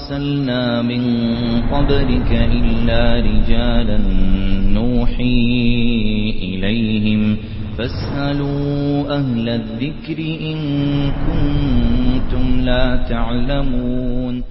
أرسلنا من قبلك إلا رجالا نوحي إليهم فاسألوا أهل الذكر إن كنتم لا تعلمون.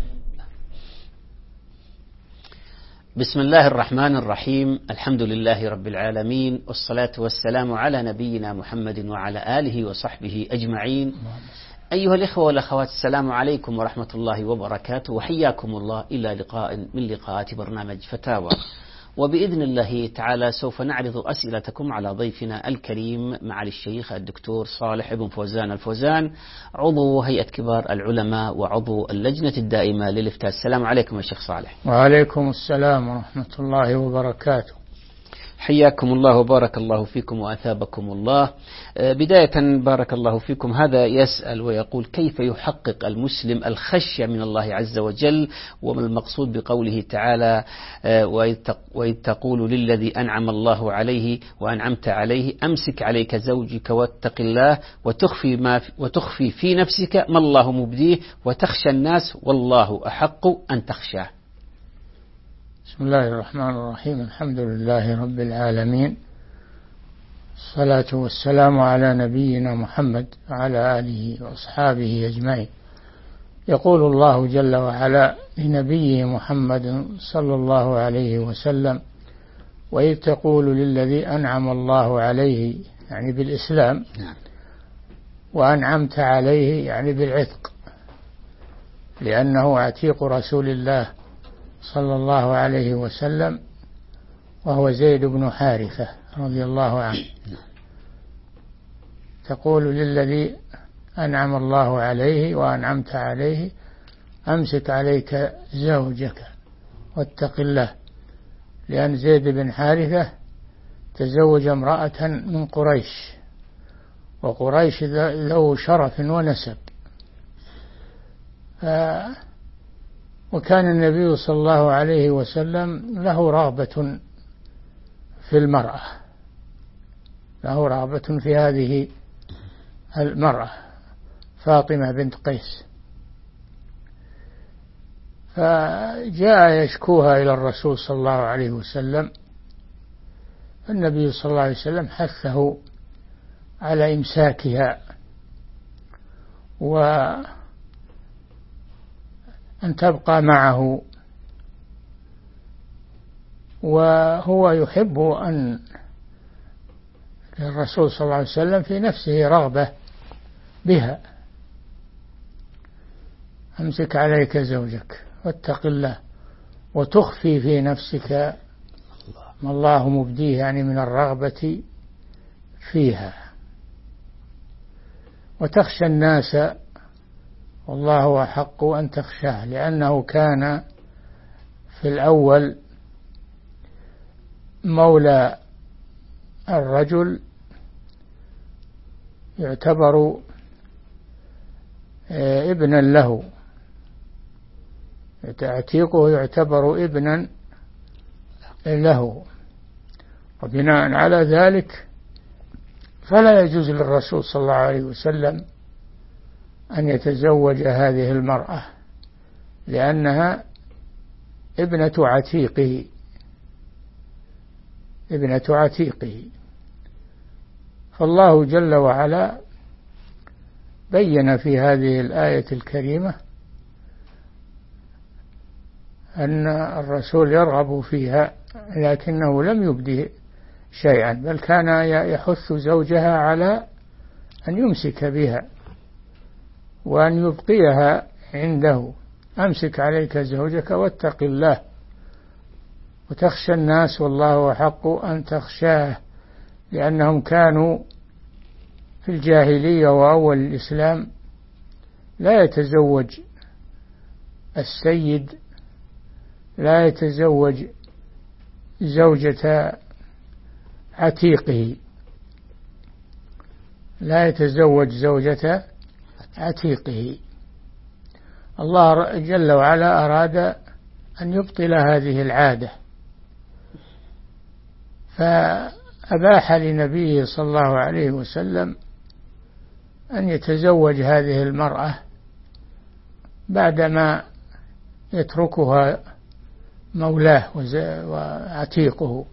بسم الله الرحمن الرحيم. الحمد لله رب العالمين، والصلاة والسلام على نبينا محمد وعلى آله وصحبه أجمعين. أيها الإخوة والأخوات، السلام عليكم ورحمة الله وبركاته، وحياكم الله إلى لقاء من لقاءات برنامج فتاوى. وبإذن الله تعالى سوف نعرض أسئلتكم على ضيفنا الكريم معالي الشيخ الدكتور صالح بن فوزان الفوزان، عضو هيئة كبار العلماء وعضو اللجنة الدائمة للإفتاء. السلام عليكم يا شيخ صالح. وعليكم السلام ورحمة الله وبركاته. حياكم الله وبارك الله فيكم وأثابكم الله. بداية بارك الله فيكم، هذا يسأل ويقول: كيف يحقق المسلم الخشية من الله عز وجل؟ وما المقصود بقوله تعالى: وإذ تقول للذي أنعم الله عليه وأنعمت عليه أمسك عليك زوجك واتق الله وتخفي في نفسك ما الله مبديه وتخشى الناس والله أحق أن تخشاه. بسم الله الرحمن الرحيم. الحمد لله رب العالمين، الصلاة والسلام على نبينا محمد وعلى آله وأصحابه أجمعين. يقول الله جل وعلا لنبيه محمد صلى الله عليه وسلم: وإذ تقول للذي أنعم الله عليه، يعني بالإسلام، وأنعمت عليه يعني بالعتق، لأنه عتيق رسول الله صلى الله عليه وسلم، وهو زيد بن حارثة رضي الله عنه. تقول للذي أنعم الله عليه وأنعمت عليه أمسك عليك زوجك واتق الله، لأن زيد بن حارثة تزوج امرأة من قريش، وقريش ذو شرف ونسب، وكان النبي صلى الله عليه وسلم له رغبة في المرأة، له رغبة في هذه المرأة فاطمة بنت قيس، فجاء يشكوها إلى الرسول صلى الله عليه وسلم. النبي صلى الله عليه وسلم حثه على إمساكها وأن تبقى معه، وهو يحب أن الرسول صلى الله عليه وسلم في نفسه رغبة بها. أمسك عليك زوجك واتق الله وتخفي في نفسك ما الله مبديه، يعني من الرغبة فيها، وتخشى الناس والله أحق أن تخشاه، لأنه كان في الأول مولى الرجل يعتبر ابنا له، عتيقه يعتبر ابنا له، وبناء على ذلك فلا يجوز للرسول صلى الله عليه وسلم أن يتزوج هذه المرأة، لأنها ابنة عتيقه. فالله جل وعلا بين في هذه الآية الكريمة أن الرسول يرغب فيها، لكنه لم يبدي شيئا، بل كان يحث زوجها على أن يمسك بها وأن يبقيها عنده. أمسك عليك زوجك واتق الله وتخشى الناس والله أحق أن تخشاه، لأنهم كانوا في الجاهلية وأول الإسلام لا يتزوج السيد، لا يتزوج زوجة عتيقه، لا يتزوج زوجة عتيقه. الله جل وعلا أراد أن يبطل هذه العادة، فأباح لنبيه صلى الله عليه وسلم أن يتزوج هذه المرأة بعدما يتركها مولاه وعتيقه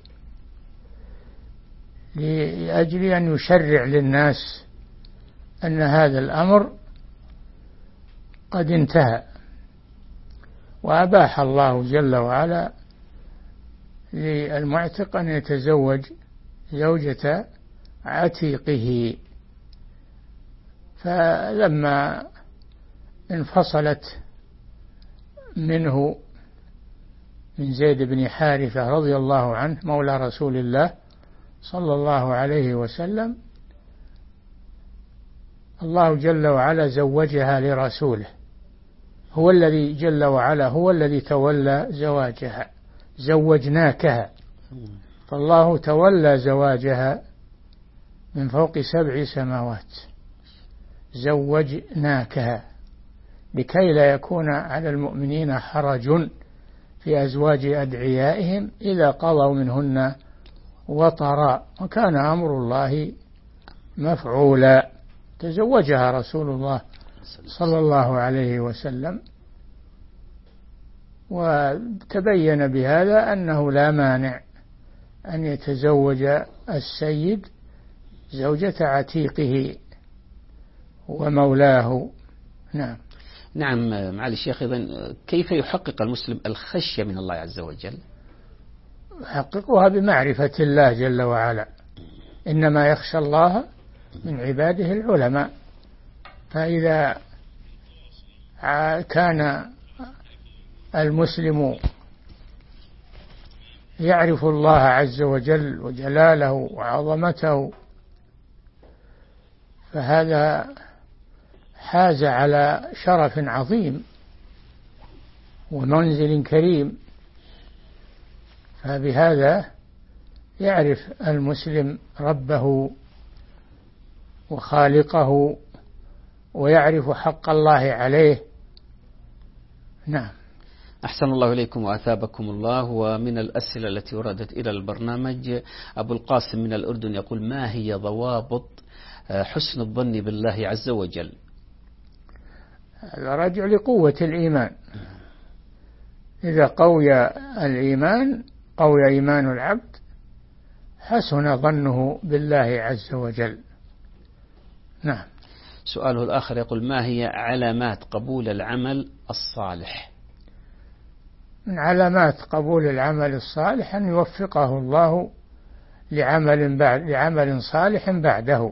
لأجل أن يشرع للناس أن هذا الأمر قد انتهى. وأباح الله جل وعلا للمعتق أن يتزوج زوجة عتيقه. فلما انفصلت منه من زيد بن حارثة رضي الله عنه مولى رسول الله صلى الله عليه وسلم، الله جل وعلا زوجها لرسوله، هو الذي جل وعلا هو الذي تولى زواجها. زوجناكها، فالله تولى زواجها من فوق 7 سماوات. زوجناكها لكي لا يكون على المؤمنين حرج في أزواج أدعيائهم إذا قضوا منهن وطرا، وكان أمر الله مفعولا. تزوجها رسول الله صلى الله عليه وسلم، وتبين بهذا أنه لا مانع أن يتزوج السيد زوجة عتيقه ومولاه. نعم. نعم معالي الشيخ، إذن كيف يحقق المسلم الخشية من الله عز وجل؟ يحققها بمعرفة الله جل وعلا، إنما يخشى الله من عباده العلماء. فإذا كان المسلم يعرف الله عز وجل وجلاله وعظمته، فهذا حاز على شرف عظيم ومنزل كريم. فبهذا يعرف المسلم ربه وخالقه ويعرف حق الله عليه. نعم. أحسن الله إليكم وأثابكم الله. ومن الأسئلة التي وردت إلى البرنامج أبو القاسم من الأردن يقول: ما هي ضوابط حسن الظن بالله عز وجل؟ هذا راجع لقوة الإيمان. إذا قوي الإيمان، قوي إيمان العبد، حسن ظنه بالله عز وجل. نعم. سؤاله الآخر يقول: ما هي علامات قبول العمل الصالح؟ من علامات قبول العمل الصالح أن يوفقه الله لعمل صالح بعده.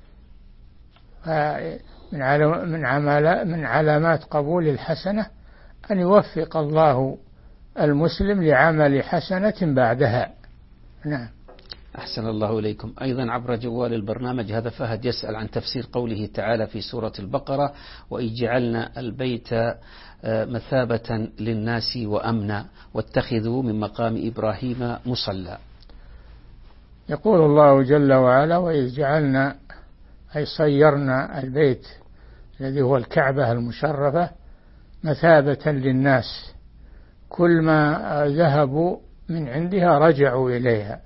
من علامات قبول الحسنة أن يوفق الله المسلم لعمل حسنة بعدها. نعم. أحسن الله إليكم. أيضا عبر جوال البرنامج هذا فهد يسأل عن تفسير قوله تعالى في سورة البقرة: وإذ جعلنا البيت مثابة للناس وأمنا واتخذوا من مقام إبراهيم مصلى. يقول الله جل وعلا: وإذ جعلنا، أي صيرنا البيت الذي هو الكعبة المشرفة مثابة للناس، كل ما ذهبوا من عندها رجعوا إليها،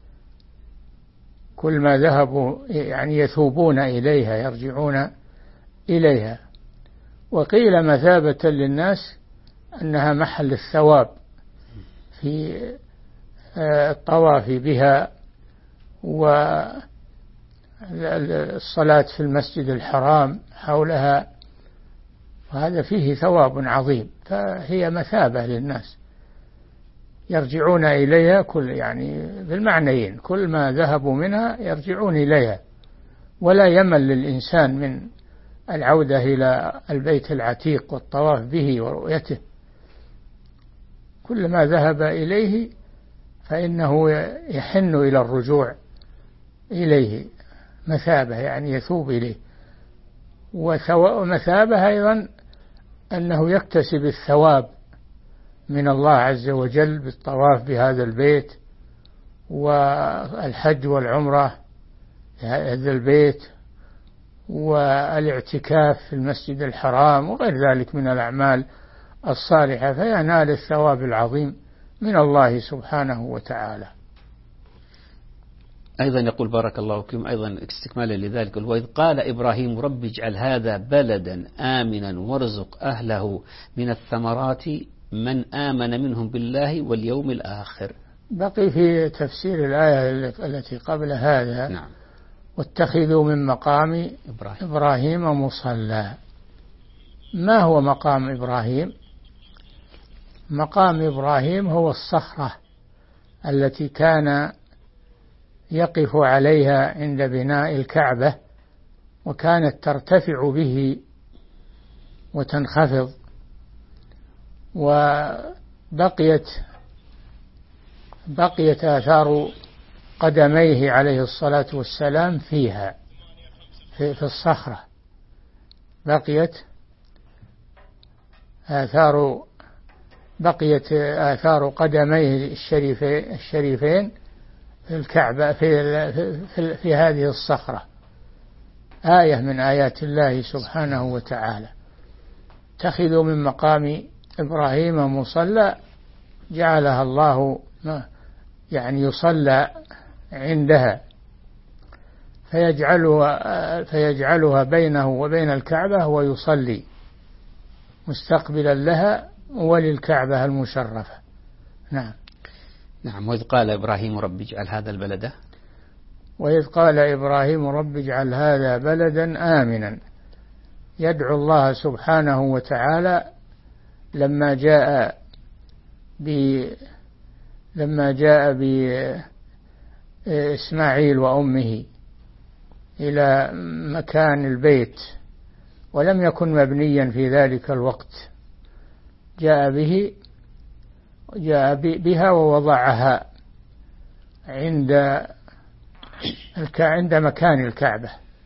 كل ما ذهبوا يعني يثوبون إليها يرجعون إليها. وقيل مثابة للناس أنها محل الثواب في الطواف بها والصلاة في المسجد الحرام حولها، وهذا فيه ثواب عظيم. فهي مثابة للناس يرجعون إليها، يعني بالمعنيين، كل ما ذهبوا منها يرجعون إليها، ولا يمل للإنسان من العودة إلى البيت العتيق والطواف به ورؤيته. كل ما ذهب إليه فإنه يحن إلى الرجوع إليه، مثابة يعني يثوب إليه. ومثابة أيضا أنه يكتسب الثواب من الله عز وجل بالطواف بهذا البيت والحج والعمرة في هذا البيت والاعتكاف في المسجد الحرام وغير ذلك من الأعمال الصالحة، فينال الثواب العظيم من الله سبحانه وتعالى. أيضا يقول: بارك الله فيكم، أيضا استكمالا لذلك: وإذ قال إبراهيم رب اجعل هذا بلدا آمنا وارزق أهله من الثمرات من آمن منهم بالله واليوم الآخر. بقي في تفسير الآية التي قبل هذا نعم. واتخذوا من مقام إبراهيم مصلى. ما هو مقام إبراهيم؟ مقام إبراهيم هو الصخرة التي كان يقف عليها عند بناء الكعبة، وكانت ترتفع به وتنخفض، وبقيت آثار قدميه عليه الصلاة والسلام فيها في الصخرة. بقيت آثار قدميه الشريفين في الكعبة في هذه الصخرة. آية من آيات الله سبحانه وتعالى. اتخذوا من مقام إبراهيم مصلى، جعلها الله يعني يصلى عندها، فيجعلها بينه وبين الكعبة ويصلي مستقبلا لها وللكعبة المشرفة. نعم. نعم. وإذ قال إبراهيم رب اجعل هذا البلد، وإذ قال إبراهيم رب اجعل هذا بلدا آمنا، يدعو الله سبحانه وتعالى لما جاء بإسماعيل وأمه إلى مكان البيت، ولم يكن مبنيا في ذلك الوقت، جاء بها ووضعها عند مكان الكعبة،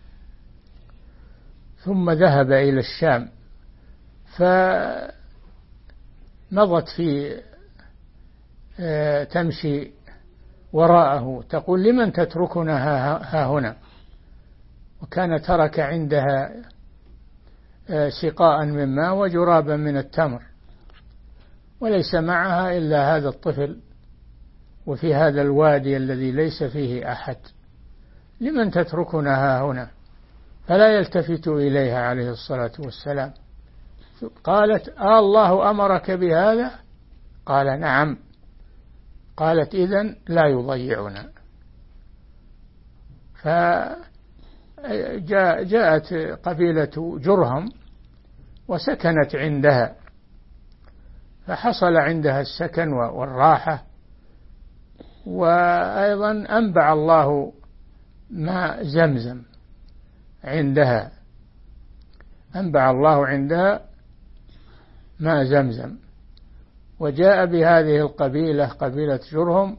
ثم ذهب إلى الشام، فمضت تمشي وراءه تقول لمن تتركنا ها هنا، وكان ترك عندها سقاء من ماء وجرابا من التمر، وليس معها إلا هذا الطفل وفي هذا الوادي الذي ليس فيه أحد، لمن تتركنا ها هنا؟ فلا يلتفت إليها عليه الصلاة والسلام. قالت الله أمرك بهذا؟ قال نعم. قالت إذن لا يضيعنا. فجاءت قبيلة جرهم وسكنت عندها، فحصل عندها السكن والراحة، وأيضا أنبع الله ماء زمزم عندها، أنبع الله عندها ماء زمزم. وجاء بهذه القبيلة قبيلة جرهم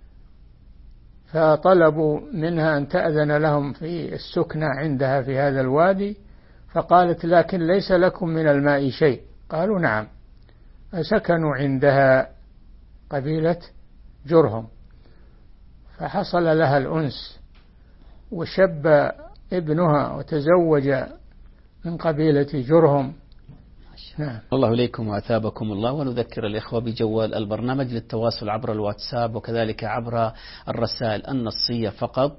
فطلبوا منها أن تأذن لهم في السكنة عندها في هذا الوادي، فقالت لكن ليس لكم من الماء شيء. قالوا نعم. فسكنوا عندها قبيلة جرهم، فحصل لها الأنس وشب ابنها وتزوج من قبيلة جرهم. نعم. الله إليكم وأثابكم الله. ونذكر الإخوة بجوال البرنامج للتواصل عبر الواتساب وكذلك عبر الرسائل النصية فقط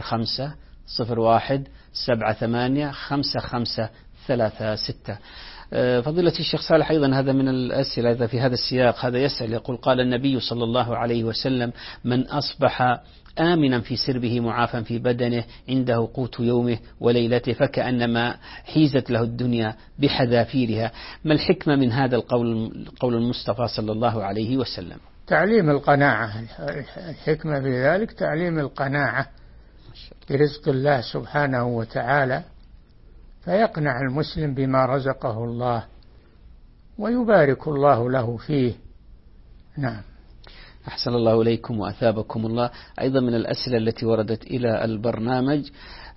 05-01-78-55-36. فضيلة الشيخ صالح، أيضا هذا من الأسئلة إذا في هذا السياق. هذا يسأل يقول قال النبي صلى الله عليه وسلم من أصبح آمنا في سربه معافا في بدنه عنده قوت يومه وليلته فكأنما حيزت له الدنيا بحذافيرها. ما الحكمة من هذا القول المصطفى صلى الله عليه وسلم؟ تعليم القناعة. الحكمة في ذلك تعليم القناعة برزق الله سبحانه وتعالى، فيقنع المسلم بما رزقه الله ويبارك الله له فيه. نعم. أحسن الله إليكم وأثابكم الله. أيضا من الأسئلة التي وردت إلى البرنامج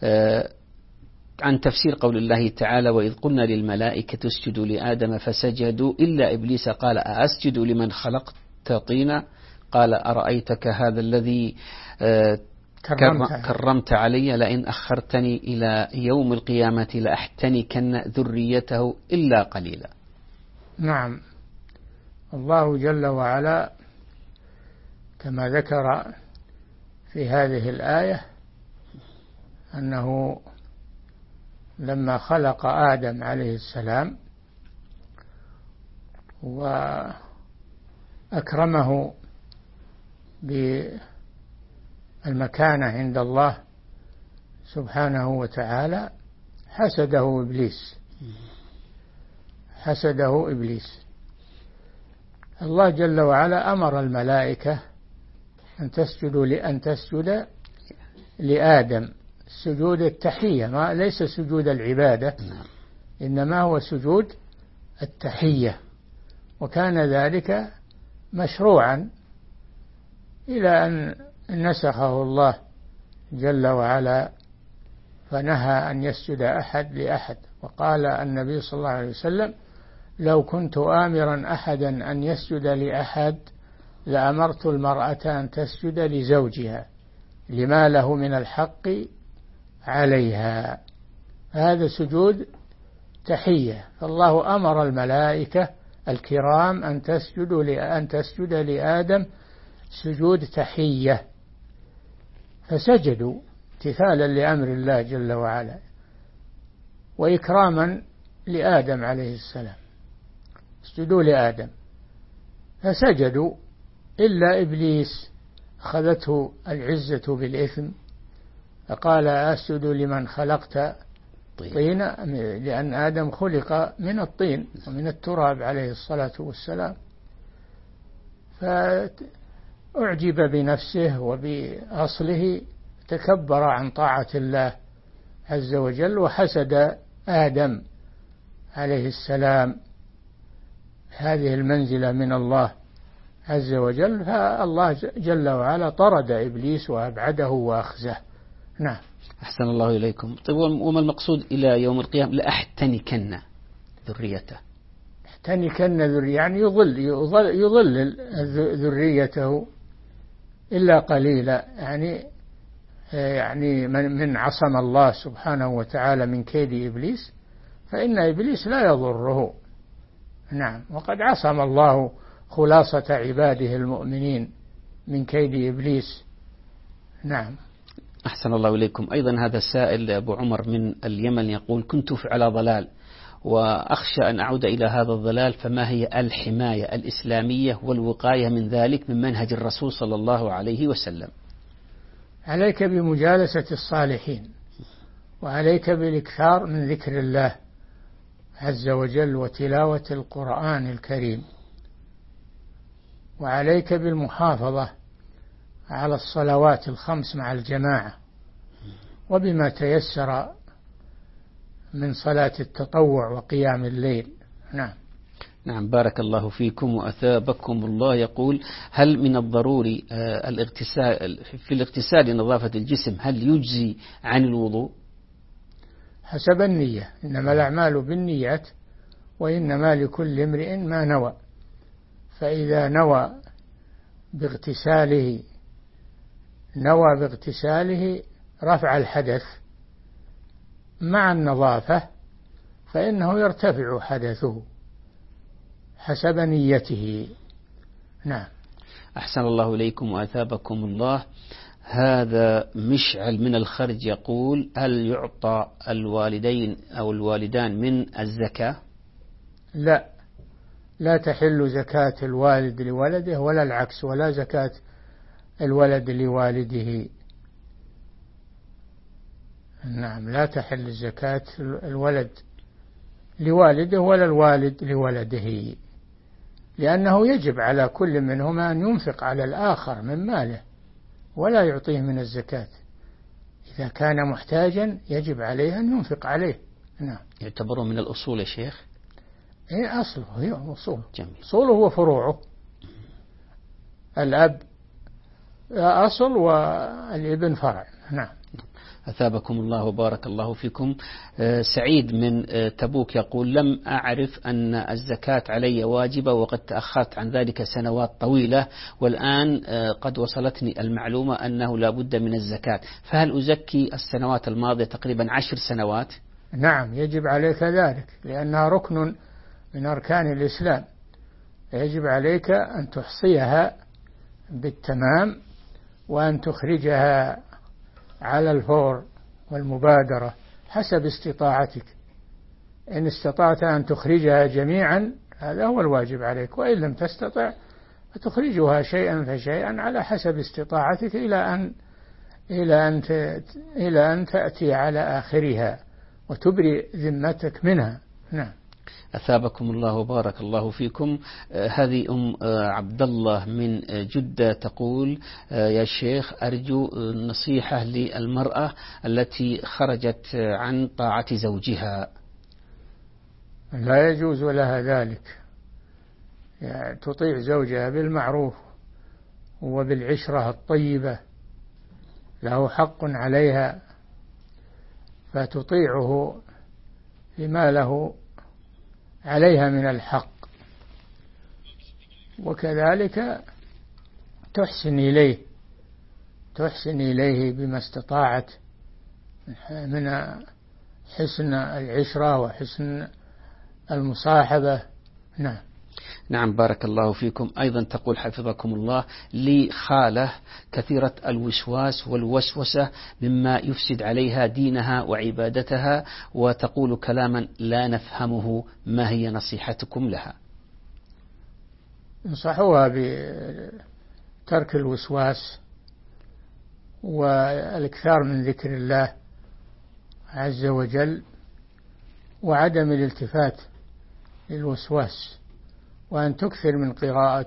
عن تفسير قول الله تعالى وإذ قلنا للملائكة اسجدوا لآدم فسجدوا إلا إبليس قال أسجد لمن خلقت طينا قال أرأيتك هذا الذي كرمت علي لئن أخرتني إلى يوم القيامة لأحتنكن ذريته إلا قليلا. نعم. الله جل وعلا كما ذكر في هذه الآية أنه لما خلق آدم عليه السلام أكرمه بالمكانة عند الله سبحانه وتعالى حسده إبليس. الله جل وعلا أمر الملائكة أن تسجد لآدم سجود التحية، ما ليس سجود العبادة، إنما هو سجود التحية، وكان ذلك مشروعا إلى أن نسخه الله جل وعلا فنهى أن يسجد أحد لأحد. وقال النبي صلى الله عليه وسلم: لو كنت آمرا أحدا أن يسجد لأحد لأمرت المرأة أن تسجد لزوجها لما له من الحق عليها. هذا سجود تحية. فالله أمر الملائكة الكرام أن تسجد لآدم سجود تحية، فسجدوا امتثالا لأمر الله جل وعلا وإكراما لآدم عليه السلام، اسجدوا لآدم فسجدوا إلا إبليس أخذته العزة بالإثم فقال: أسجد لمن خلقت طينا، لأن آدم خلق من الطين ومن التراب عليه الصلاة والسلام، فأعجب بنفسه وبأصله، تكبر عن طاعة الله عز وجل وحسد آدم عليه السلام هذه المنزلة من الله عز وجل، فالله جل وعلا طرد إبليس وأبعده وأخزه. نعم. أحسن الله إليكم. طيب، وما المقصود إلى يوم القيامة لأحتنكن ذريته؟ احتنكن ذريته يعني يضلل ذريته إلا قليلا، يعني من عصم الله سبحانه وتعالى من كيد إبليس، فإن إبليس لا يضره. نعم. وقد عصم الله خلاصة عباده المؤمنين من كيد إبليس. نعم. أحسن الله إليكم. أيضا هذا السائل أبو عمر من اليمن يقول: كنت على ضلال وأخشى أن أعود إلى هذا الضلال، فما هي الحماية الإسلامية والوقاية من ذلك من منهج الرسول صلى الله عليه وسلم؟ عليك بمجالسة الصالحين، وعليك بالإكثار من ذكر الله عز وجل وتلاوة القرآن الكريم، وعليك بالمحافظة على الصلوات الخمس مع الجماعة، وبما تيسر من صلاة التطوع وقيام الليل. نعم. نعم، بارك الله فيكم وأثابكم الله. يقول: هل من الضروري في الاغتسال لنظافة الجسم هل يجزي عن الوضوء؟ حسب النية، إنما الأعمال بالنيات وإنما لكل امرئ ما نوى، فإذا نوى باغتساله رفع الحدث مع النظافة فإنه يرتفع حدثه حسب نيته. نعم. أحسن الله إليكم وأثابكم الله. هذا مشعل من الخرج يقول: هل يعطى الوالدين أو الوالدان من الزكاة؟ لا تحل زكاة الوالد لولده ولا العكس، ولا زكاة الولد لوالده. نعم، لا تحل زكاة الولد لوالده ولا الوالد لولده، لأنه يجب على كل منهما أن ينفق على الآخر من ماله ولا يعطيه من الزكاة. إذا كان محتاجا يجب عليه أن ينفق عليه. نعم. يعتبر من الأصول يا شيخ؟ إيه، أصله هي أصوله. جميل. أصوله وفروعه. الأب أصل والابن فرع. نعم. أثابكم الله وبارك الله فيكم. سعيد من تبوك يقول: لم أعرف أن الزكاة علي واجبة وقد تأخرت عن ذلك سنوات طويلة، والآن قد وصلتني المعلومة أنه لا بد من الزكاة، فهل أزكي السنوات الماضية تقريبا 10 سنوات؟ نعم، يجب عليك ذلك، لأنها ركن من أركان الإسلام، يجب عليك أن تحصيها بالتمام وأن تخرجها على الفور والمبادرة حسب استطاعتك. إن استطعت أن تخرجها جميعا هذا هو الواجب عليك، وإن لم تستطع فتخرجها شيئا فشيئا على حسب استطاعتك إلى أن تأتي على آخرها وتبرئ ذمتك منها. نعم. أثابكم الله وبارك الله فيكم. هذه عبد الله من جدة تقول: يا شيخ، أرجو نصيحة للمرأة التي خرجت عن طاعة زوجها. لا يجوز لها ذلك، يعني تطيع زوجها بالمعروف وبالعشرة الطيبة، له حق عليها فتطيعه بما له عليها من الحق، وكذلك تحسن إليه بما استطاعت من حسن العشرة وحسن المصاحبة. نعم. نعم، بارك الله فيكم. أيضا تقول حفظكم الله: لي خالة كثيرة الوسواس والوسوسة مما يفسد عليها دينها وعبادتها، وتقول كلاما لا نفهمه، ما هي نصيحتكم لها؟ انصحوها بترك الوسواس والإكثار من ذكر الله عز وجل، وعدم الالتفات للوسواس، وأن تكثر من قراءة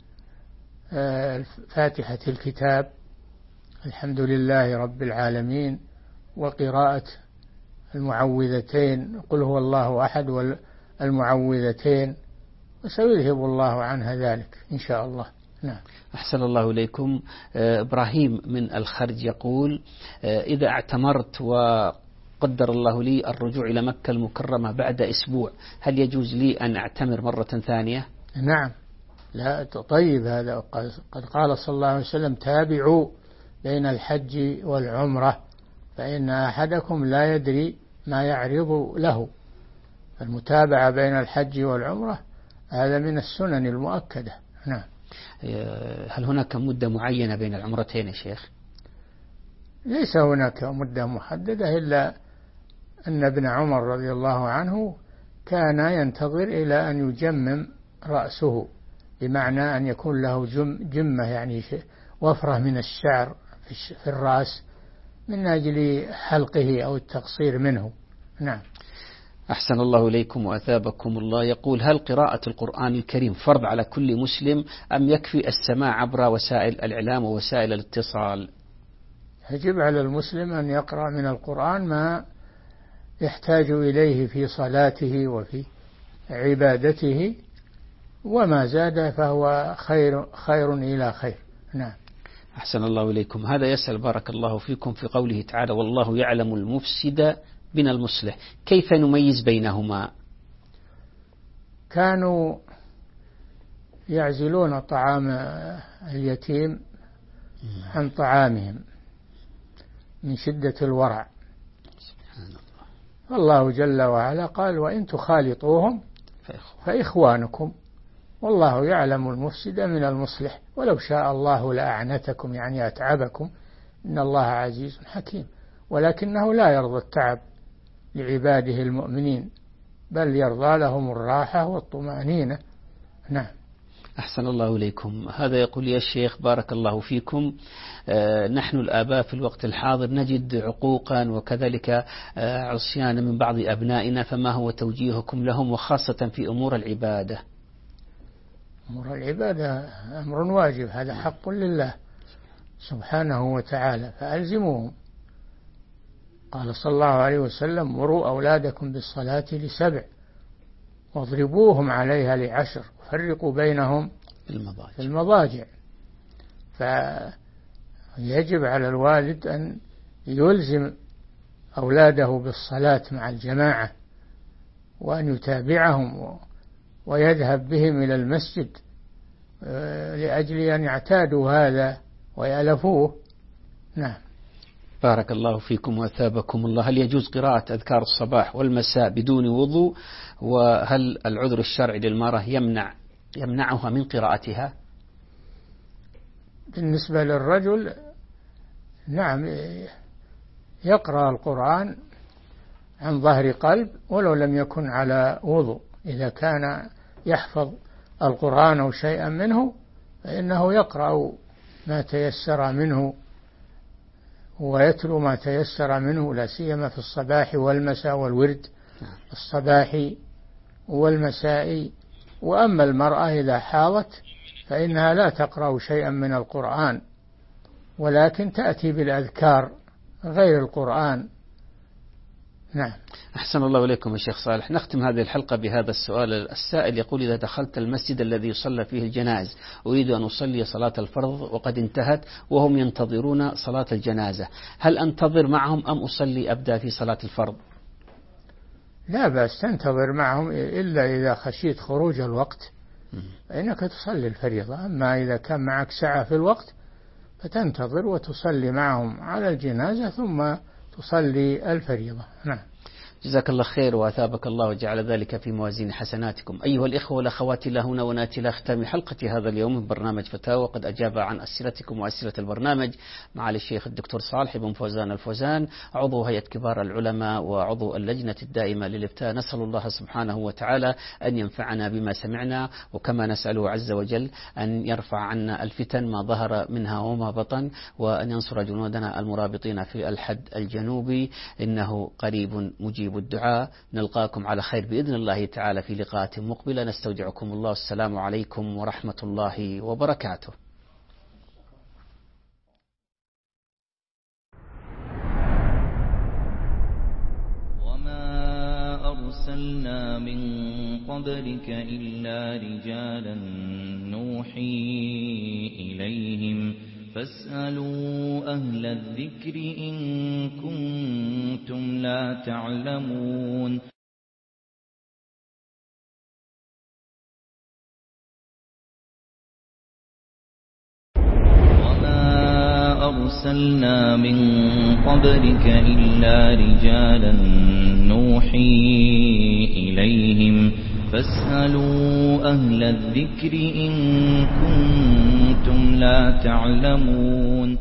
فاتحة الكتاب الحمد لله رب العالمين، وقراءة المعوذتين قل هو الله أحد والمعوذتين، وسيذهب الله عنها ذلك إن شاء الله. نعم. أحسن الله إليكم. إبراهيم من الخرج يقول: إذا اعتمرت وقدر الله لي الرجوع إلى مكة المكرمة بعد أسبوع، هل يجوز لي أن أعتمر مرة ثانية؟ نعم. لا، طيب، هذا قد قال صلى الله عليه وسلم: تابعوا بين الحج والعمرة فإن أحدكم لا يدري ما يعرض له. المتابعة بين الحج والعمرة هذا من السنن المؤكدة. نعم. هل هناك مدة معينة بين العمرتين يا شيخ؟ ليس هناك مدة محددة، إلا أن ابن عمر رضي الله عنه كان ينتظر إلى أن يجمم رأسه، بمعنى أن يكون له جمة، يعني وفرة من الشعر في الرأس، من أجل حلقه أو التقصير منه. نعم. أحسن الله إليكم وأثابكم الله. يقول: هل قراءة القرآن الكريم فرض على كل مسلم أم يكفي السماع عبر وسائل الإعلام ووسائل الاتصال؟ يجب على المسلم أن يقرأ من القرآن ما يحتاج إليه في صلاته وفي عبادته، وما زاد فهو خير إلى خير. نعم. أحسن الله إليكم. هذا يسأل بارك الله فيكم في قوله تعالى: والله يعلم المفسد من المصلح، كيف نميز بينهما؟ كانوا يعزلون طعام اليتيم عن طعامهم من شدة الورع. سبحان الله. الله جل وعلا قال: وإن تخالطوهم فإخوانكم والله يعلم المفسد من المصلح ولو شاء الله لأعنتكم، يعني أتعبكم، إن الله عزيز حكيم، ولكنه لا يرضى التعب لعباده المؤمنين، بل يرضى لهم الراحة والطمأنينة. نعم. أحسن الله إليكم. هذا يقول: يا شيخ بارك الله فيكم، نحن الآباء في الوقت الحاضر نجد عقوقا وكذلك عصيانا من بعض أبنائنا، فما هو توجيهكم لهم وخاصة في أمور العبادة؟ أمور العبادة أمر واجب، هذا حق لله سبحانه وتعالى، فألزموهم. قال صلى الله عليه وسلم: مروا أولادكم بالصلاة ل7 واضربوهم عليها ل10 وفرقوا بينهم في المضاجع. فيجب على الوالد أن يلزم أولاده بالصلاة مع الجماعة، وأن يتابعهم ويذهب بهم إلى المسجد لأجل أن يعتادوا هذا ويألفوه. نعم. بارك الله فيكم وأثابكم الله. هل يجوز قراءة أذكار الصباح والمساء بدون وضوء؟ وهل العذر الشرعي للمرأة يمنعها من قراءتها؟ بالنسبة للرجل نعم، يقرأ القرآن عن ظهر قلب ولو لم يكن على وضوء، إذا كان يحفظ القرآن أو شيئا منه فإنه يقرأ ما تيسر منه ويتلو ما تيسر منه، لا سيما في الصباح والمساء والورد الصباح والمساء. وأما المرأة إذا حاضت فإنها لا تقرأ شيئا من القرآن، ولكن تأتي بالأذكار غير القرآن. نعم. أحسن الله إليكم يا شيخ صالح. نختم هذه الحلقة بهذا السؤال. السائل يقول: إذا دخلت المسجد الذي يصلى فيه الجنائز أريد أن أصلي صلاة الفرض وقد انتهت وهم ينتظرون صلاة الجنازة، هل أنتظر معهم أم أصلي أبدأ في صلاة الفرض؟ لا بأس تنتظر معهم، إلا إذا خشيت خروج الوقت فإنك تصلي الفريضة. أما إذا كان معك سعة في الوقت فتنتظر وتصلي معهم على الجنازة ثم تصلي الفريضة. نعم. جزاك الله خير وأثابك الله وجعل ذلك في موازين حسناتكم. أيها الإخوة والأخوات، إلى هنا ونأتي إلى ختام حلقة هذا اليوم من برنامج فتاوى. قد أجاب عن أسئلتكم وأسئلة البرنامج معالي الشيخ الدكتور صالح بن فوزان الفوزان، عضو هيئة كبار العلماء وعضو اللجنة الدائمة للإفتاء. نسأل الله سبحانه وتعالى أن ينفعنا بما سمعنا، وكما نسأله عز وجل أن يرفع عنا الفتن ما ظهر منها وما بطن، وأن ينصر جنودنا المرابطين في الحد الجنوبي، إنه قريب مجيب الدعاء. نلقاكم على خير بإذن الله تعالى في لقاءات مقبلة. نستودعكم الله. السلام عليكم ورحمة الله وبركاته. وما أرسلنا من قبلك إلا رجالا نوحي إليهم فاسألوا أهل الذكر إن كنتم لا تعلمون. وما أرسلنا من قبلك إلا رجالا نوحي إليهم فاسألوا أهل الذكر إن كنتم لا تعلمون.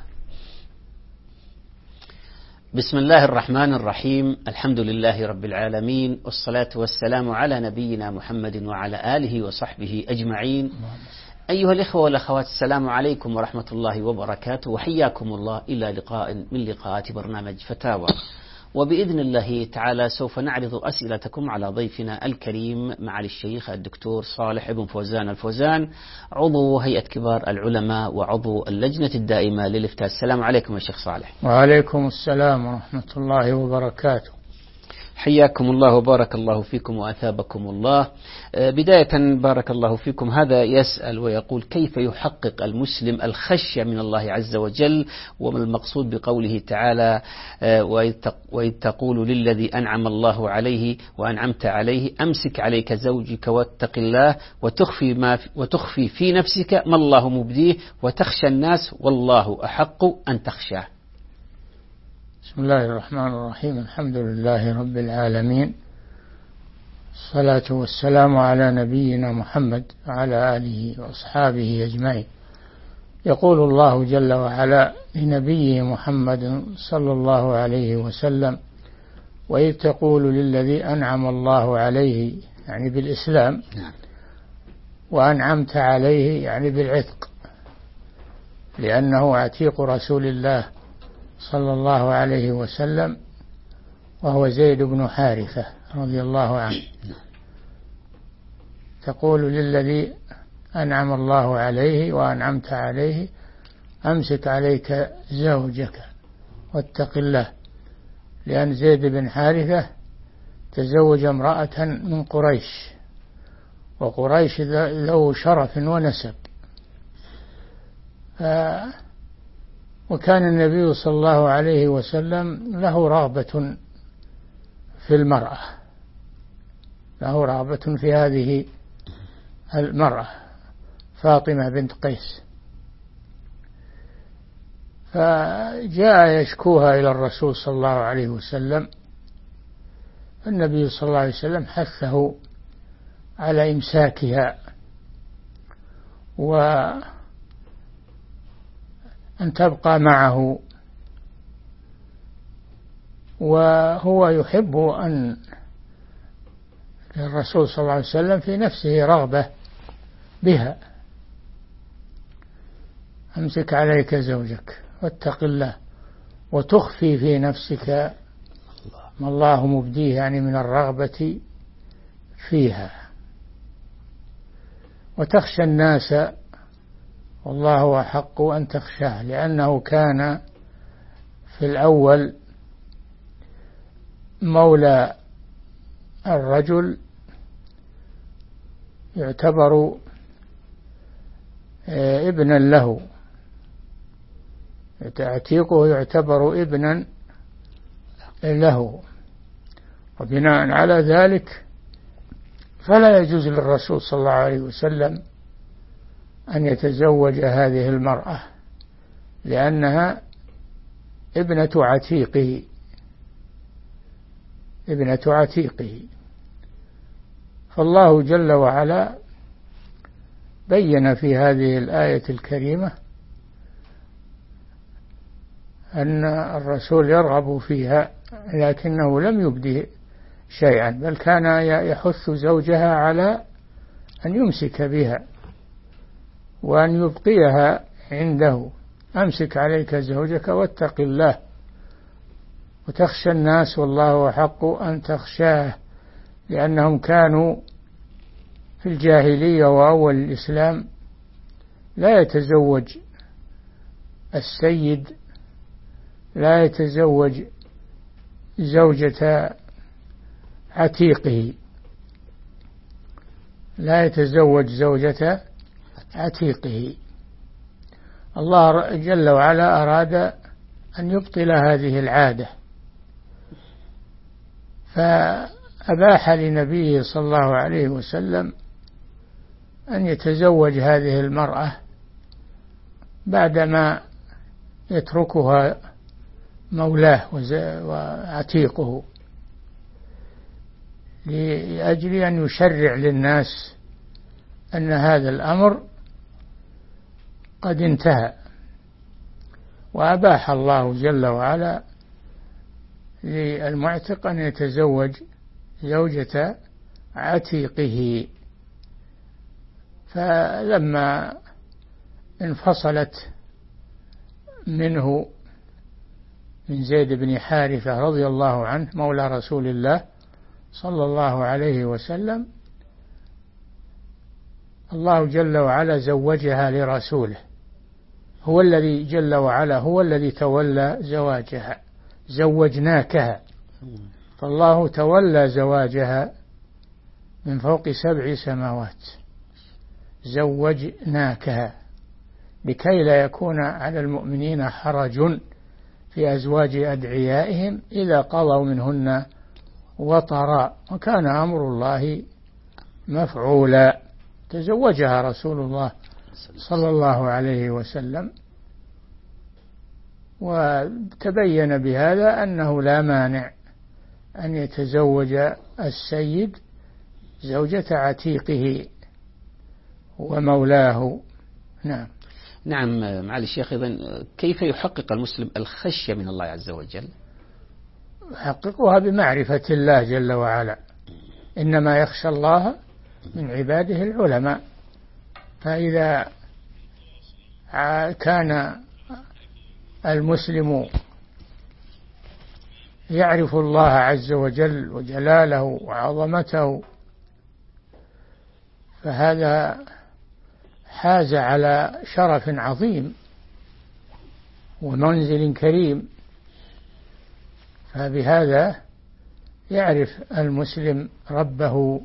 بسم الله الرحمن الرحيم. الحمد لله رب العالمين، والصلاة والسلام على نبينا محمد وعلى آله وصحبه أجمعين. أيها الإخوة والأخوات، السلام عليكم ورحمة الله وبركاته، وحياكم الله إلى لقاء من لقاءات برنامج فتاوى. وبإذن الله تعالى سوف نعرض أسئلتكم على ضيفنا الكريم معالي الشيخ الدكتور صالح بن فوزان الفوزان، عضو هيئة كبار العلماء وعضو اللجنة الدائمة للإفتاء. السلام عليكم يا شيخ صالح. وعليكم السلام ورحمة الله وبركاته. حياكم الله وبارك الله فيكم وأثابكم الله. بداية بارك الله فيكم، هذا يسأل ويقول: كيف يحقق المسلم الخشية من الله عز وجل؟ وما المقصود بقوله تعالى: وإذ تقول للذي أنعم الله عليه وأنعمت عليه أمسك عليك زوجك واتق الله وتخفي في نفسك ما الله مبديه وتخشى الناس والله أحق أن تخشاه. بسم الله الرحمن الرحيم. الحمد لله رب العالمين، الصلاة والسلام على نبينا محمد وعلى آله وأصحابه أجمعين. يقول الله جل وعلا لنبيه محمد صلى الله عليه وسلم: وإذ تقول للذي أنعم الله عليه، يعني بالإسلام، وأنعمت عليه يعني بالعتق، لأنه عتيق رسول الله صلى الله عليه وسلم، وهو زيد بن حارثة رضي الله عنه. تقول للذي أنعم الله عليه وأنعمت عليه أمسك عليك زوجك واتق الله، لأن زيد بن حارثة تزوج امرأة من قريش، وقريش له شرف ونسب، وكان النبي صلى الله عليه وسلم له رغبة في المرأة، له رغبة في هذه المرأة فاطمة بنت قيس، فجاء يشكوها إلى الرسول صلى الله عليه وسلم. النبي صلى الله عليه وسلم حثه على إمساكها وأن تبقى معه، وهو يحب أن الرسول صلى الله عليه وسلم في نفسه رغبة بها، أمسك عليك زوجك واتق الله وتخفي في نفسك ما الله مبديه، يعني من الرغبة فيها، وتخشى الناس والله أحق أن تخشاه، لأنه كان في الأول مولى الرجل يعتبر ابنا له، عتيقه يعتبر ابنا له، وبناء على ذلك فلا يجوز للرسول صلى الله عليه وسلم أن يتزوج هذه المرأة، لأنها ابنة عتيقه. فالله جل وعلا بين في هذه الآية الكريمة أن الرسول يرغب فيها، لكنه لم يبدي شيئا، بل كان يحث زوجها على أن يمسك بها وأن يبقيها عنده. أمسك عليك زوجك واتق الله وتخشى الناس والله أحق أن تخشاه، لأنهم كانوا في الجاهلية وأول الإسلام لا يتزوج السيد، لا يتزوج زوجة عتيقه، لا يتزوج زوجة عتيقه. الله جل وعلا أراد أن يبطل هذه العادة، فأباح لنبيه صلى الله عليه وسلم أن يتزوج هذه المرأة بعدما يتركها مولاه وعتيقه، لأجل أن يشرع للناس أن هذا الأمر قد انتهى. وأباح الله جل وعلا للمعتق أن يتزوج زوجة عتيقه. فلما انفصلت منه من زيد بن حارثة رضي الله عنه مولى رسول الله صلى الله عليه وسلم، الله جل وعلا زوجها لرسوله، هو الذي جل وعلا هو الذي تولى زواجها. زوجناكها، فالله تولى زواجها من فوق 7 سماوات. زوجناكها لكي لا يكون على المؤمنين حرج في أزواج أدعيائهم إذا قضوا منهن وطرا، وكان أمر الله مفعولا. تزوجها رسول الله صلى الله عليه وسلم، وتبين بهذا أنه لا مانع أن يتزوج السيد زوجة عتيقه ومولاه. نعم معالي الشيخ، إذن كيف يحقق المسلم الخشية من الله عز وجل؟ يحققها بمعرفة الله جل وعلا، إنما يخشى الله من عباده العلماء. فإذا كان المسلم يعرف الله عز وجل وجلاله وعظمته، فهذا حاز على شرف عظيم ومنزل كريم. فبهذا يعرف المسلم ربه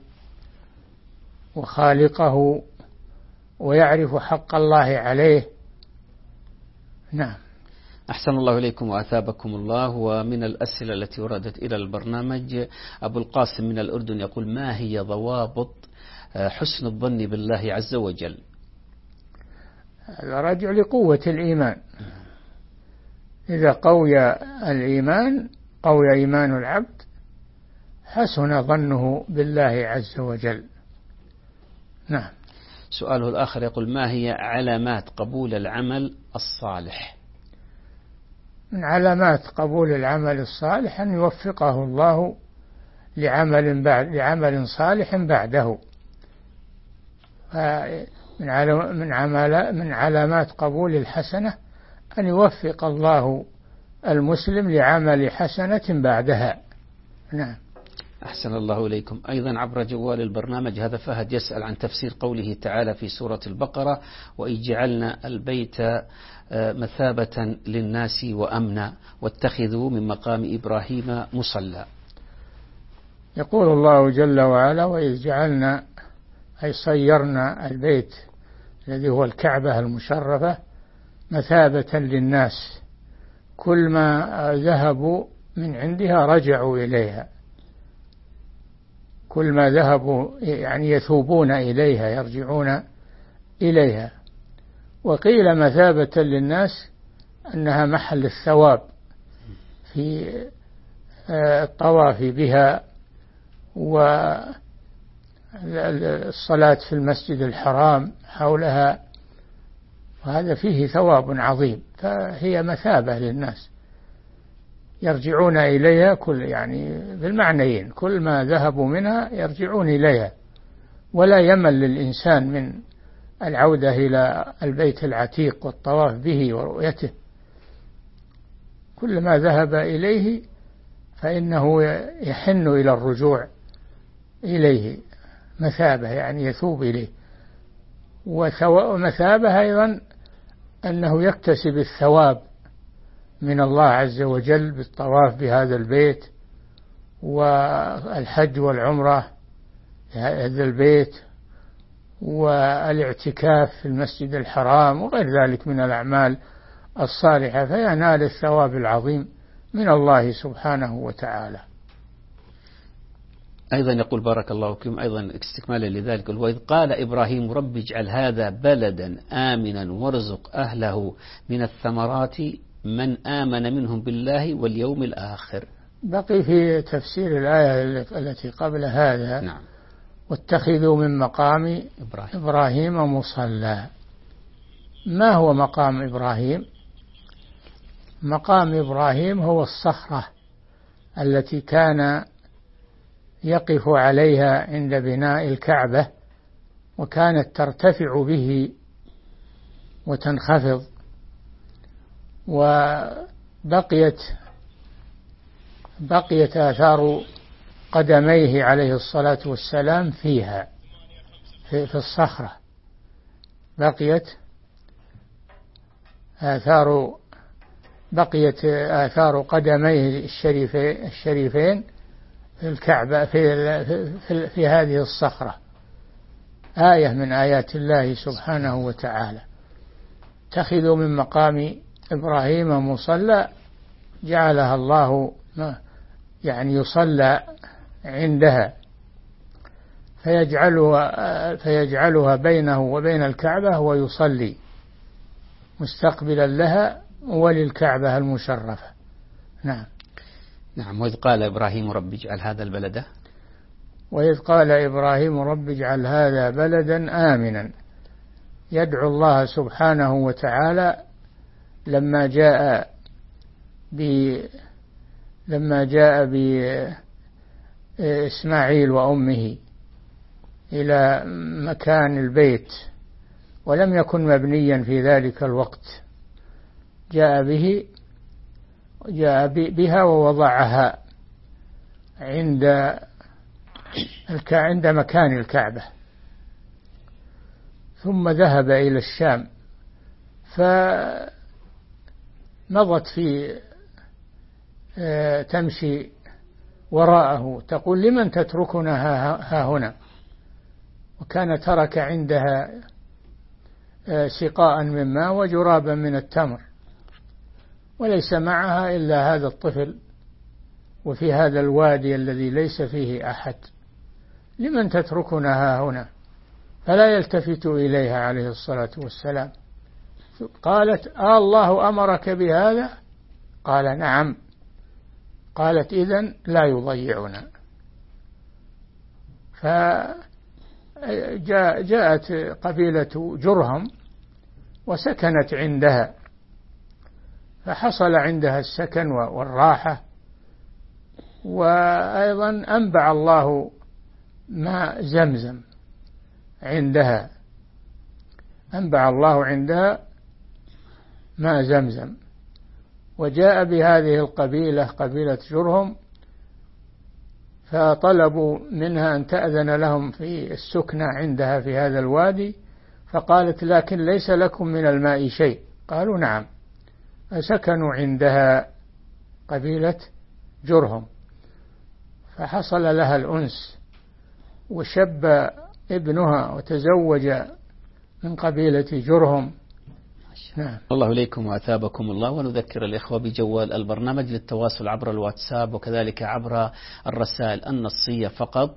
وخالقه ويعرف حق الله عليه. نعم. أحسن الله إليكم وأثابكم الله. ومن الأسئلة التي وردت إلى البرنامج أبو القاسم من الأردن يقول: ما هي ضوابط حسن الظن بالله عز وجل؟ هذا راجع لقوة الإيمان. إذا قوي الإيمان، قوي إيمان العبد، حسن ظنه بالله عز وجل. نعم. سؤاله الآخر يقول: ما هي علامات قبول العمل الصالح؟ من علامات قبول العمل الصالح أن يوفقه الله لعمل صالح بعده، من علامات قبول الحسنة أن يوفق الله المسلم لعمل حسنة بعدها. نعم. أحسن الله إليكم. أيضا عبر جوال البرنامج هذا فهد يسأل عن تفسير قوله تعالى في سورة البقرة: وإذ جعلنا البيت مثابة للناس وأمنا واتخذوا من مقام إبراهيم مصلى. يقول الله جل وعلا: وإذ جعلنا، أي صيرنا البيت الذي هو الكعبة المشرفة مثابة للناس، كل ما ذهبوا من عندها رجعوا إليها، كل ما ذهبوا يعني يثوبون إليها يرجعون إليها. وقيل مثابة للناس أنها محل الثواب في الطواف بها والصلاة في المسجد الحرام حولها، وهذا فيه ثواب عظيم، فهي مثابة للناس يرجعون إليها، يعني بالمعنيين، كل ما ذهبوا منها يرجعون إليها، ولا يمل للإنسان من العودة إلى البيت العتيق والطواف به ورؤيته، كل ما ذهب إليه فإنه يحن إلى الرجوع إليه، مثابة يعني يثوب إليه. ومثابة أيضا أنه يكتسب الثواب من الله عز وجل بالطواف بهذا البيت والحج والعمرة في هذا البيت والاعتكاف في المسجد الحرام وغير ذلك من الأعمال الصالحة، فينال الثواب العظيم من الله سبحانه وتعالى. أيضا يقول بارك الله فيكم، أيضا استكمالا لذلك: وإذ قال إبراهيم رب اجعل هذا بلدا آمنا وارزق أهله من الثمرات من آمن منهم بالله واليوم الآخر. بقي في تفسير الآية التي قبل هذا: نعم. واتخذوا من مقام إبراهيم مصلى. ما هو مقام إبراهيم؟ مقام إبراهيم هو الصخرة التي كان يقف عليها عند بناء الكعبة، وكانت ترتفع به وتنخفض، وبقيت آثار قدميه عليه الصلاة والسلام فيها في الصخرة، بقيت آثار قدميه الشريفين في الكعبة في هذه الصخرة، آية من آيات الله سبحانه وتعالى. اتخذوا من مقام إبراهيم مصلى، جعلها الله يعني يصلى عندها، فيجعلها بينه وبين الكعبة ويصلي مستقبلا لها وللكعبة المشرفة. نعم. نعم. وإذ قال إبراهيم رب اجعل هذا البلد، وإذ قال إبراهيم رب اجعل هذا بلدا آمنا، يدعو الله سبحانه وتعالى لما جاء بإسماعيل وأمه إلى مكان البيت، ولم يكن مبنيا في ذلك الوقت، جاء بها ووضعها عند مكان الكعبة، ثم ذهب إلى الشام، فمضت تمشي وراءه تقول: لمن تتركنا ها هنا؟ وكان ترك عندها سقاء من ماء وجرابا من التمر، وليس معها إلا هذا الطفل، وفي هذا الوادي الذي ليس فيه أحد، لمن تتركنا ها هنا؟ فلا يلتفت إليها عليه الصلاة والسلام. قالت: الله أمرك بهذا؟ قال: نعم. قالت: إذن لا يضيعنا. فجاءت قبيلة جرهم وسكنت عندها، فحصل عندها السكن والراحة، وأيضا أنبع الله ماء زمزم عندها أنبع الله عندها ماء زمزم. وجاء بهذه القبيلة قبيلة جرهم فطلبوا منها أن تأذن لهم في السكنة عندها في هذا الوادي، فقالت لكن ليس لكم من الماء شيء. قالوا نعم. فسكنوا عندها قبيلة جرهم، فحصل لها الأنس وشب ابنها وتزوج من قبيلة جرهم. نعم. الله إليكم وأثابكم الله. ونذكر الإخوة بجوال البرنامج للتواصل عبر الواتساب وكذلك عبر الرسائل النصية فقط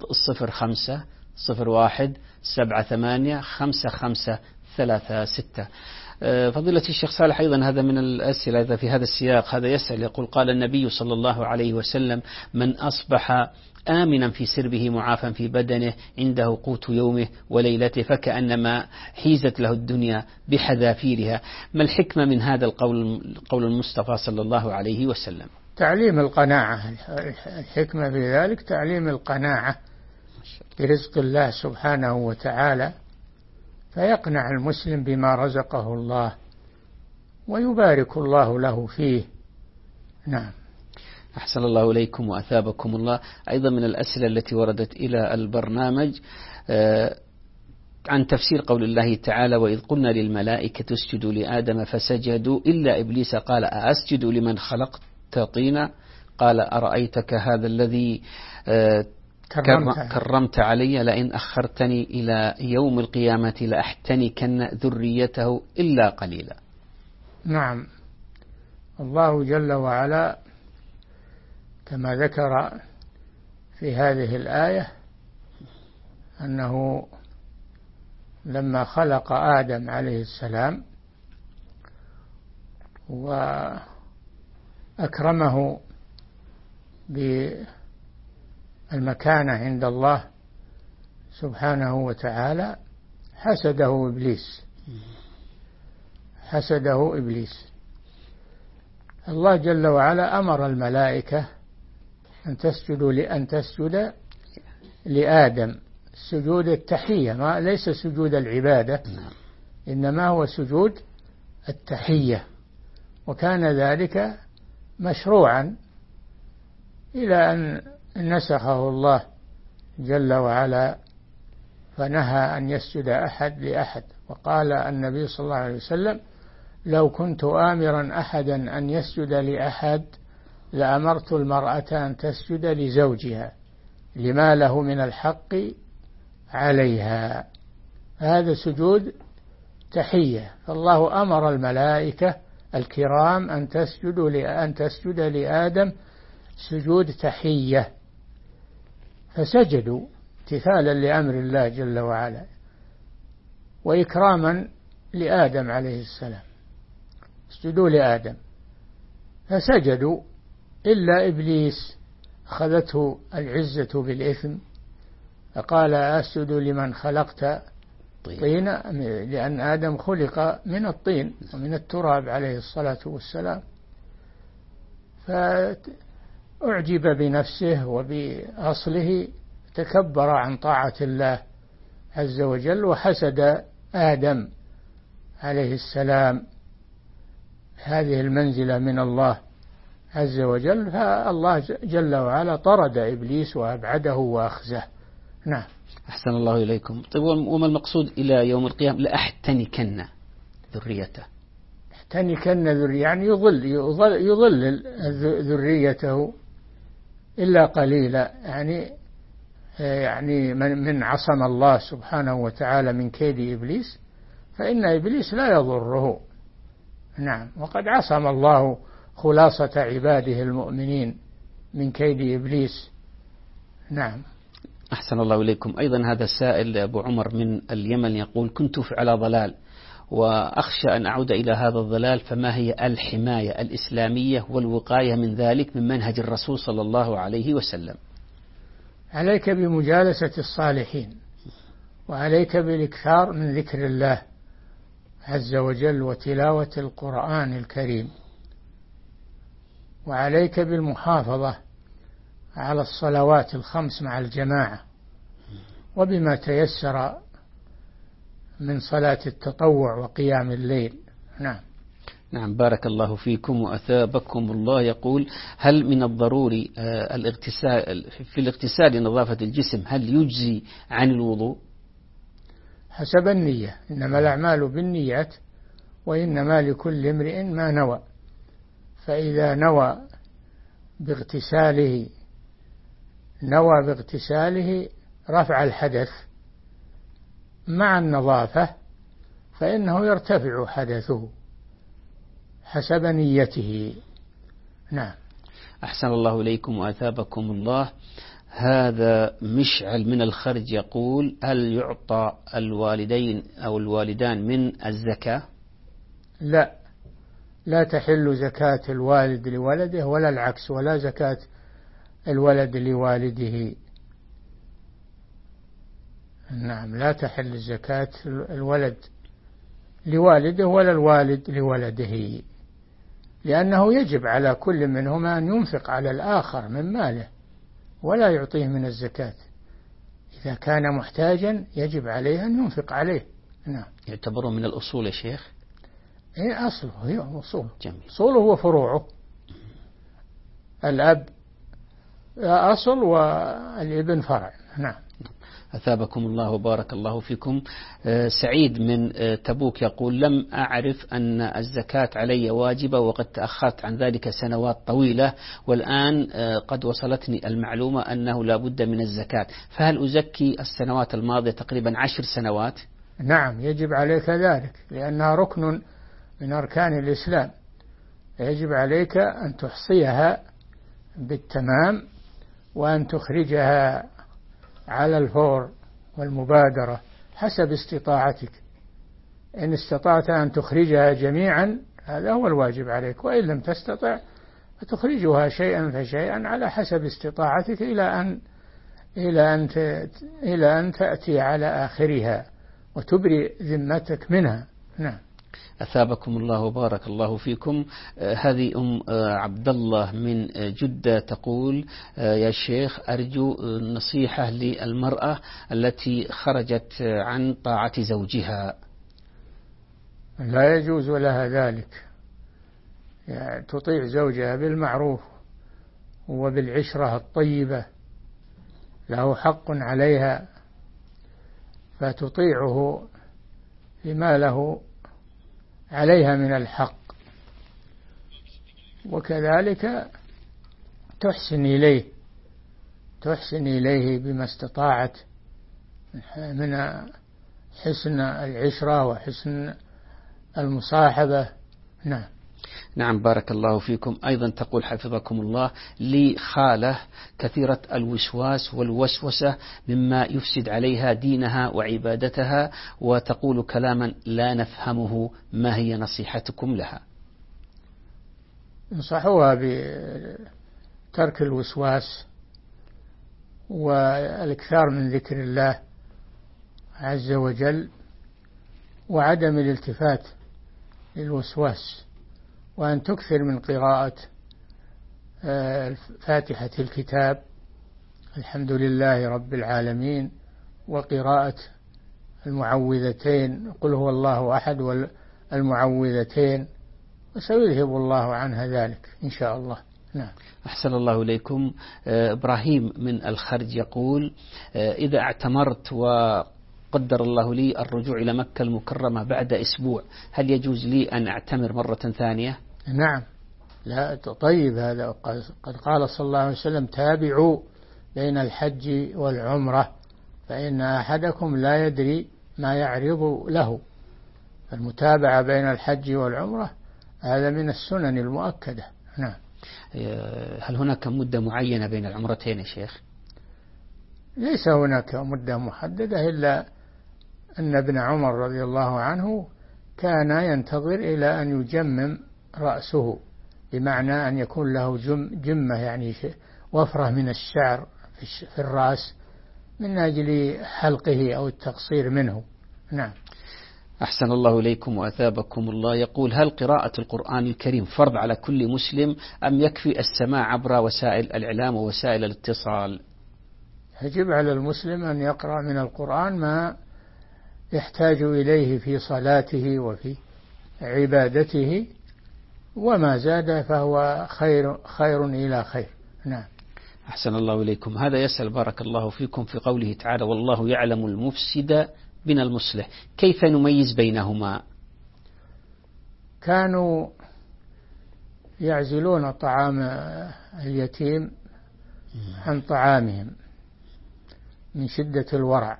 0501-78-5536. فضيلة الشيخ صالح، أيضا هذا من الأسئلة إذا في هذا السياق. هذا يسأل يقول: قال النبي صلى الله عليه وسلم: من أصبح آمنا في سربه معافا في بدنه عنده قوت يومه وليلته فكأنما حيزت له الدنيا بحذافيرها. ما الحكمة من هذا القول المصطفى صلى الله عليه وسلم؟ تعليم القناعة. الحكمة في ذلك تعليم القناعة برزق الله سبحانه وتعالى، فيقنع المسلم بما رزقه الله ويبارك الله له فيه. نعم. أحسن الله إليكم وأثابكم الله. أيضا من الأسئلة التي وردت إلى البرنامج عن تفسير قول الله تعالى: وإذ قلنا للملائكة اسجدوا لآدم فسجدوا إلا إبليس قال أأسجد لمن خلقت طينا قال أرأيتك هذا الذي كرمت علي لئن أخرتني إلى يوم القيامة لأحتنكن ذريته إلا قليلا. نعم. الله جل وعلا كما ذكر في هذه الآية أنه لما خلق آدم عليه السلام وأكرمه بالمكانة عند الله سبحانه وتعالى حسده إبليس. الله جل وعلا أمر الملائكة أن تسجد لآدم سجود التحية، ما ليس سجود العبادة، إنما هو سجود التحية. وكان ذلك مشروعا إلى أن نسخه الله جل وعلا فنهى أن يسجد أحد لأحد. وقال النبي صلى الله عليه وسلم: لو كنت آمرا أحدا أن يسجد لأحد لأمرت المرأة أن تسجد لزوجها لما له من الحق عليها. هذا سجود تحية. فالله أمر الملائكة الكرام أن تسجد لآدم سجود تحية، فسجدوا امتثالا لأمر الله جل وعلا وإكراما لآدم عليه السلام. اسجدوا لآدم فسجدوا إلا إبليس أخذته العزة بالإثم فقال: أسجد لمن خلقت طينا، لأن آدم خلق من الطين ومن التراب عليه الصلاة والسلام، فأعجب بنفسه وبأصله، تكبر عن طاعة الله عز وجل وحسد آدم عليه السلام هذه المنزلة من الله عز وجل، فالله جل وعلا طرد إبليس وأبعده وأخزه. نعم. أحسن الله إليكم. طيب، وما المقصود إلى يوم القيامة لأحتنكن ذريته؟ احتنكن ذريته يعني يضلل ذريته إلا قليلا، يعني من عصم الله سبحانه وتعالى من كيد إبليس، فإن إبليس لا يضره. نعم. وقد عصم الله خلاصة عباده المؤمنين من كيد إبليس. نعم. أحسن الله إليكم. أيضا هذا السائل أبو عمر من اليمن يقول: كنت على ضلال وأخشى أن أعود إلى هذا الضلال، فما هي الحماية الإسلامية والوقاية من ذلك من منهج الرسول صلى الله عليه وسلم؟ عليك بمجالسة الصالحين، وعليك بالإكثار من ذكر الله عز وجل وتلاوة القرآن الكريم، وعليك بالمحافظة على الصلوات الخمس مع الجماعة وبما تيسر من صلاة التطوع وقيام الليل. نعم. نعم، بارك الله فيكم وأثابكم الله. يقول: هل من الضروري في الاغتسال لنظافة الجسم هل يجزي عن الوضوء؟ حسب النية، إنما الأعمال بالنيات وإنما لكل امرئ ما نوى. فإذا نوى باغتساله رفع الحدث مع النظافة فإنه يرتفع حدثه حسب نيته. نعم. أحسن الله إليكم وأثابكم الله. هذا مشعل من الخرج يقول: هل يعطى الوالدين أو الوالدان من الزكاة؟ لا تحل زكاة الوالد لولده ولا العكس، ولا زكاة الولد لوالده. نعم، لا تحل زكاة الولد لوالده ولا الوالد لولده، لأنه يجب على كل منهما أن ينفق على الآخر من ماله ولا يعطيه من الزكاة. إذا كان محتاجا يجب عليه أن ينفق عليه. نعم. يعتبرون من الأصول يا شيخ؟ إيه، أصله هي أصول. جميل. أصوله وفروعه. الأب أصل والابن فرع. نعم. أثابكم الله وبارك الله فيكم. سعيد من تبوك يقول: لم أعرف أن الزكاة علي واجبة وقد تأخرت عن ذلك سنوات طويلة، والآن قد وصلتني المعلومة أنه لا بد من الزكاة، فهل أزكي السنوات الماضية تقريبا 10 سنوات؟ نعم، يجب عليك ذلك لأنها ركن من أركان الإسلام. يجب عليك أن تحصيها بالتمام وأن تخرجها على الفور والمبادرة حسب استطاعتك. إن استطعت أن تخرجها جميعا هذا هو الواجب عليك، وإن لم تستطع فتخرجها شيئا فشيئا على حسب استطاعتك إلى أن تأتي على آخرها وتبرئ ذمتك منها. نعم. أثابكم الله وبارك الله فيكم. هذه عبد الله من جدة تقول: يا شيخ، أرجو نصيحة للمرأة التي خرجت عن طاعة زوجها. لا يجوز لها ذلك، يعني تطيع زوجها بالمعروف وبالعشرة الطيبة، له حق عليها فتطيعه بما له عليها من الحق، وكذلك تحسن إليه بما استطاعت من حسن العشرة وحسن المصاحبة. نعم. نعم، بارك الله فيكم. أيضا تقول حفظكم الله: لي خالة كثيرة الوسواس والوسوسة مما يفسد عليها دينها وعبادتها، وتقول كلاما لا نفهمه، ما هي نصيحتكم لها؟ انصحوها بترك الوسواس والإكثار من ذكر الله عز وجل وعدم الالتفات للوسواس، وأن تكثر من قراءة فاتحة الكتاب الحمد لله رب العالمين، وقراءة المعوذتين قل هو الله أحد والمعوذتين، وسيذهب الله عنها ذلك إن شاء الله. نعم. أحسن الله إليكم. إبراهيم من الخرج يقول: إذا اعتمرت وقدر الله لي الرجوع إلى مكة المكرمة بعد أسبوع، هل يجوز لي أن أعتمر مرة ثانية؟ نعم. لا، طيب، هذا قد قال صلى الله عليه وسلم: تابعوا بين الحج والعمرة فإن أحدكم لا يدري ما يعرض له. المتابعة بين الحج والعمرة هذا من السنن المؤكدة. نعم. هل هناك مدة معينة بين العمرتين يا شيخ؟ ليس هناك مدة محددة، إلا أن ابن عمر رضي الله عنه كان ينتظر إلى أن يجمم رأسه، بمعنى أن يكون له جمة، يعني وفرة من الشعر في الرأس من أجل حلقه أو التقصير منه. نعم. أحسن الله إليكم وأثابكم الله. يقول: هل قراءة القرآن الكريم فرض على كل مسلم أم يكفي السماع عبر وسائل الإعلام ووسائل الاتصال؟ يجب على المسلم أن يقرأ من القرآن ما يحتاج إليه في صلاته وفي عبادته، وما زاد فهو خير إلى خير. نعم. أحسن الله إليكم. هذا يسأل بارك الله فيكم في قوله تعالى والله يعلم المفسد من المصلح، كيف نميز بينهما؟ كانوا يعزلون طعام اليتيم عن طعامهم من شدة الورع.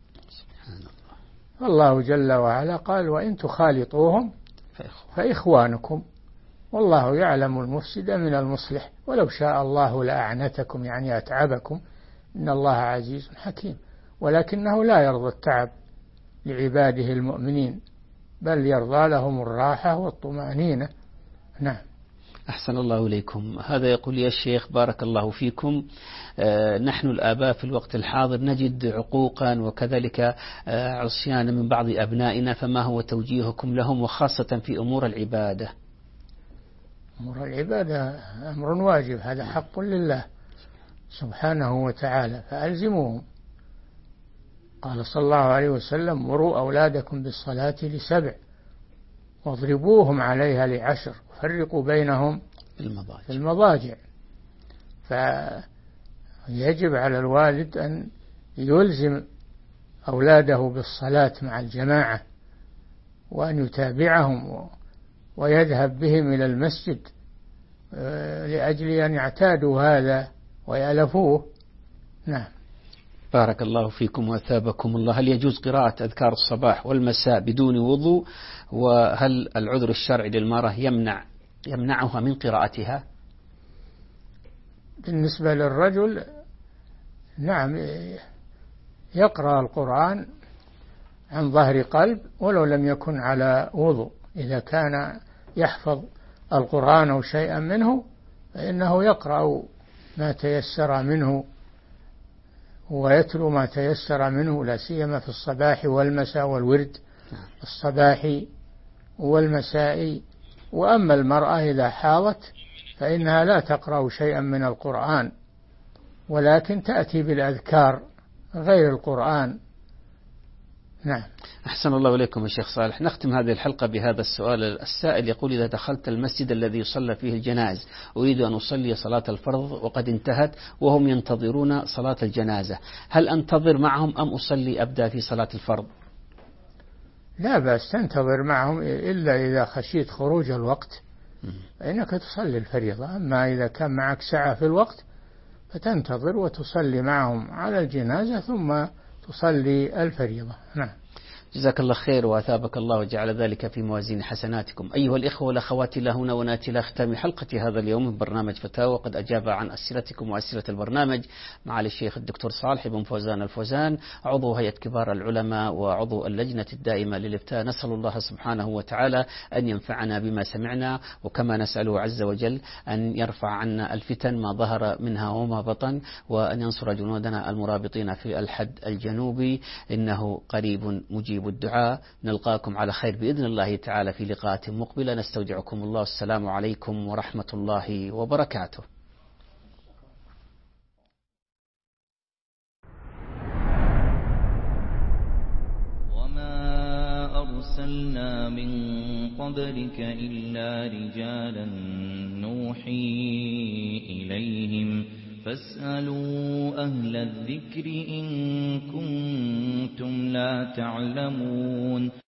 الله جل وعلا قال وإن تخالطوهم فإخوانكم والله يعلم المفسد من المصلح ولو شاء الله لأعنتكم، يعني أتعبكم، إن الله عزيز حكيم، ولكنه لا يرضى التعب لعباده المؤمنين، بل يرضى لهم الراحة والطمأنينة. نعم. أحسن الله إليكم. هذا يقول يا شيخ بارك الله فيكم، نحن الآباء في الوقت الحاضر نجد عقوقا وكذلك عصيانا من بعض أبنائنا، فما هو توجيهكم لهم وخاصة في أمور العبادة؟ أمور العبادة أمر واجب، هذا حق لله سبحانه وتعالى، فألزموهم. قال صلى الله عليه وسلم مروا أولادكم بالصلاة ل7 واضربوهم عليها ل10 وفرقوا بينهم في المضاجع. فيجب على الوالد أن يلزم أولاده بالصلاة مع الجماعة، وأن يتابعهم ويذهب بهم إلى المسجد لأجل أن يعتادوا هذا ويألفوه. نعم. بارك الله فيكم وأثابكم الله. هل يجوز قراءة أذكار الصباح والمساء بدون وضوء؟ وهل العذر الشرعي للمرأة يمنعها من قراءتها؟ بالنسبة للرجل نعم يقرأ القرآن عن ظهر قلب ولو لم يكن على وضوء، إذا كان يحفظ القرآن أو شيئا منه فإنه يقرأ ما تيسر منه ويتلو ما تيسر منه، لا سيما في الصباح والمساء، والورد الصباح والمساء. وأما المرأة إذا حاضت فإنها لا تقرأ شيئا من القرآن، ولكن تأتي بالأذكار غير القرآن. نعم. أحسن الله إليكم يا شيخ صالح. نختم هذه الحلقة بهذا السؤال. السائل يقول إذا دخلت المسجد الذي يصلى فيه الجنائز أريد أن أصلي صلاة الفرض وقد انتهت وهم ينتظرون صلاة الجنازة، هل أنتظر معهم أم أصلي أبدأ في صلاة الفرض؟ لا بأس تنتظر معهم، إلا إذا خشيت خروج الوقت فإنك تصلي الفريضة. أما إذا كان معك ساعة في الوقت فتنتظر وتصلي معهم على الجنازة ثم تصلي الفريضة. نعم. جزاك الله خير وأثابك الله وجعل ذلك في موازين حسناتكم. أيها الإخوة والأخوات، إلى هنا ونأتي إلى ختام حلقة هذا اليوم من برنامج فتاوى، قد أجاب عن أسئلتكم وأسئلة البرنامج معالي الشيخ الدكتور صالح بن فوزان الفوزان، عضو هيئة كبار العلماء وعضو اللجنة الدائمة للإفتاء. نسأل الله سبحانه وتعالى أن ينفعنا بما سمعنا، وكما نسأله عز وجل أن يرفع عنا الفتن ما ظهر منها وما بطن، وأن ينصر جنودنا المرابطين في الحد الجنوبي، إنه قريب مجيب الدعاء. نلقاكم على خير بإذن الله تعالى في لقاءات مقبلة. نستودعكم الله. السلام عليكم ورحمة الله وبركاته. وما أرسلنا من قبلك إلا رجالا نوحي إليهم فاسألوا أهل الذكر إن كنتم لا تعلمون.